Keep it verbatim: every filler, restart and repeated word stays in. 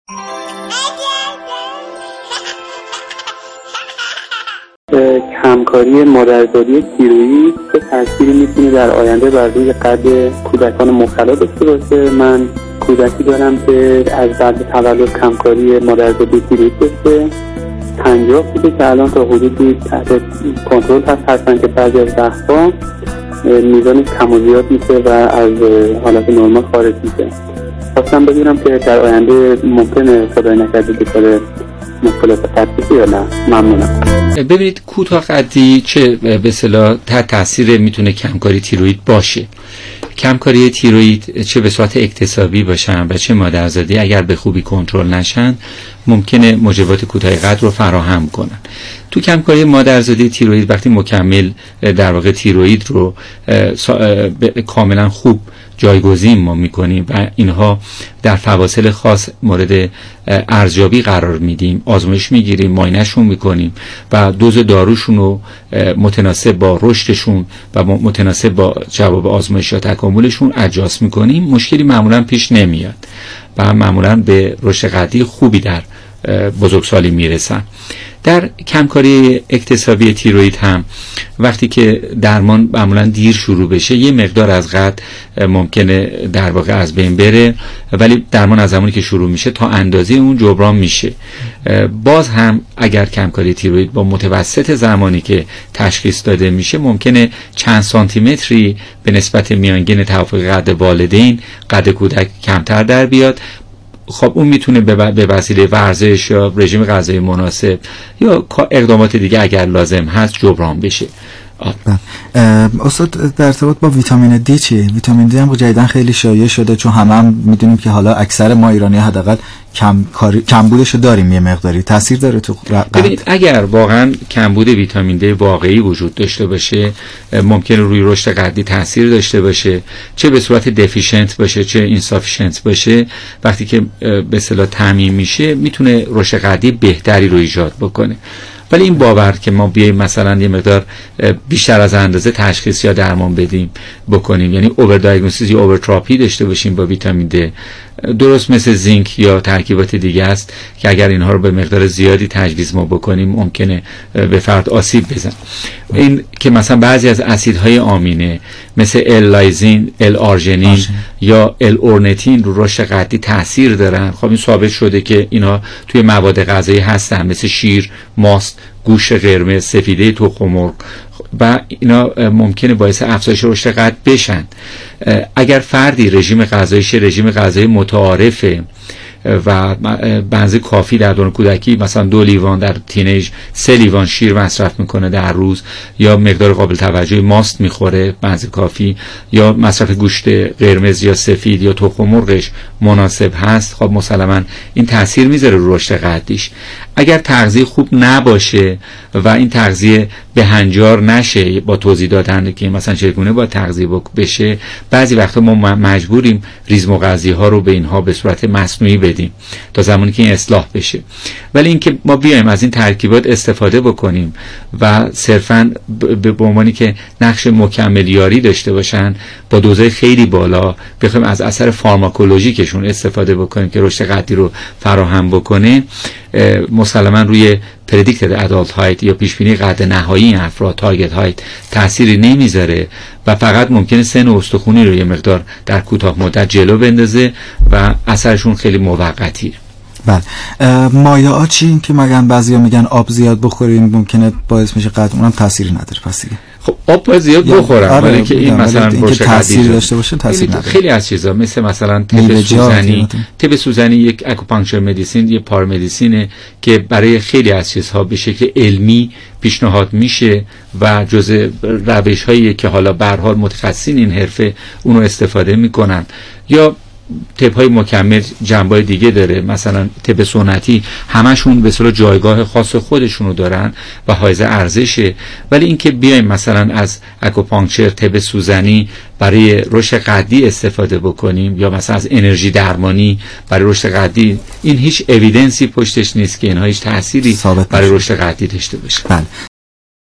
همکاری مادرزادی تیروئید چه تأثیری میتونه در آینده بر روی قد کودکان مبتلا داشته باشه؟ من کودکی دارم که از بعد تولد همکاری مادرزادی تیروئید داشته، پنجاه بوده که الان تا حدودی تحت کنترل هست، هستن که بعضی از وقتها میزان کم و زیاد میشه و از حالت نرمال خارج میشه. خواستم بدونم که در آینده ممکنه خدای نکرده دچار مشکلات قدی یا نه؟ ممنونم. ببینید کوتاه قدی چه به اصطلاح تحت تاثیر میتونه کمکاری تیروئید باشه. کمکاری تیروئید چه به صورت اکتسابی باشن و چه مادرزادی اگر به خوبی کنترل نشن ممکنه موجبات کوتاه قد رو فراهم کنن. تو کمکاری مادرزادی تیروئید وقتی مکمل در واقع تیروئید رو کاملا خوب جایگزین ما میکنیم و اینها در فواصل خاص مورد ارزیابی قرار میدیم، آزمایش میگیریم، معاینه‌شون میکنیم و دوز داروشون رو متناسب با رشدشون و متناسب با جواب آزمایش یا تکاملشون ادجاست میکنیم، مشکلی معمولا پیش نمیاد و معمولا به رشد قدی خوبی در بزرگسالی میرسن. در کمکاری اکتسابی تیروئید هم وقتی که درمان معمولا دیر شروع بشه یه مقدار از قد ممکنه در واقع از بین بره، ولی درمان از زمانی که شروع میشه تا اندازه اون جبران میشه. باز هم اگر کمکاری تیروئید با متوسط زمانی که تشخیص داده میشه ممکنه چند سانتی متری به نسبت میانگین توافق قد والدین قد کودک کمتر در بیاد. خب اون میتونه به وسیله ورزش یا رژیم غذایی مناسب یا اقدامات دیگه اگر لازم هست جبران بشه. استاد در ارتباط با ویتامین دی چی؟ ویتامین دی هم جدیدن خیلی شایع شده، چون همه هم میدونیم که حالا اکثر ما ایرانی حداقل کم کمبودشو داریم، یه مقداری تاثیر داره تو قد؟ ببینید اگر واقعا کمبود ویتامین دی واقعی وجود داشته باشه ممکنه روی رشد قدی تاثیر داشته باشه، چه به صورت دفیشنت باشه چه اینسافیشنت باشه. وقتی که به اصطلاح تامین میشه میتونه رشد قدی بهتری رو ایجاد بکنه. ولی این باور که ما بیاییم مثلا یه مقدار بیشتر از اندازه تشخیص یا درمان بدیم بکنیم، یعنی اوور دایگنوستیس یا اوورتراپی داشته باشیم با ویتامین دی، درست مثل زینک یا ترکیبات دیگه است که اگر اینها رو به مقدار زیادی تجویز ما بکنیم ممکنه به فرد آسیب بزن. این که مثلا بعضی از اسیدهای آمینه مثل ال لایزین، ال آرژینین یا ال اورنیتین رو رشد قدی تاثیر دارن. خب این ثابت شده که اینا توی مواد غذایی هستن مثل شیر، ماست، گوشت قرمز، سفیده تخم مرغ و اینا ممکنه باعث افزایش رشد قد بشن. اگر فردی رژیم غذاییش رژیم غذایی متعارفه و بنز کافی در دوران کودکی مثلا دو لیوان، در تینیج سه لیوان شیر مصرف میکنه در روز، یا مقدار قابل توجهی ماست میخوره بنز کافی، یا مصرف گوشت قرمز یا سفید یا تخم مرغش مناسب هست، خب مسلما این تاثیر میذاره رو رشد قدیش. اگر تغذیه خوب نباشه و این تغذیه بهنجار نشه با توضیح دادن که مثلا چگونه با تغذیه بشه، بعضی وقتا ما مجبوریم ریز مغذی ها رو به اینها به صورت مصنوعی بدیم تا زمانی که این اصلاح بشه. ولی اینکه ما بیایم از این ترکیبات استفاده بکنیم و صرفاً به عنوانی که نقش مکملیاری داشته باشن با دوزهای خیلی بالا بخوایم از اثر فارماکولوژیکشون استفاده بکنیم که رشد قدی رو فراهم بکنه، مسلما روی پردیکتد ادالت هایت یا پیشبینی قد نهایی این افراد تارگت هایت تأثیری نمیذاره و فقط ممکنه سن استخونی رو یه مقدار در کوتاه مدت جلو بندازه و اثرشون خیلی موقتیه. بله. مایعات چی؟ این که مگن بعضیا میگن آب زیاد بخوریم ممکنه باعث میشه قد، اونم تاثیری نداره پس دیگه. خب آب باید زیاد بخورم، آره ولی که این مثلا رشد تاثیر داشته باشه تاثیر نداره. خیلی از چیزا مثل مثلا تب سوزنی، تب سوزنی یک اکوپانکچر مدیسین، یک پارامدیسینه که برای خیلی از چیزها به شکل علمی پیشنهاد میشه و جزء روش‌هایی که حالا به هر حال متخصصین این حرفه اونو استفاده میکنن. یا تب های مکمل جنبه‌های دیگه داره، مثلا تب سنتی همشون به اصطلاح جایگاه خاص خودشونو دارن و حائز ارزشه. ولی اینکه بیایم مثلا از اکوپانکچر، تب سوزنی برای رشد قدی استفاده بکنیم یا مثلا از انرژی درمانی برای رشد قدی، این هیچ اوییدنسی پشتش نیست که اینها هیچ تأثیری برای رشد قدی داشته باشه. بله.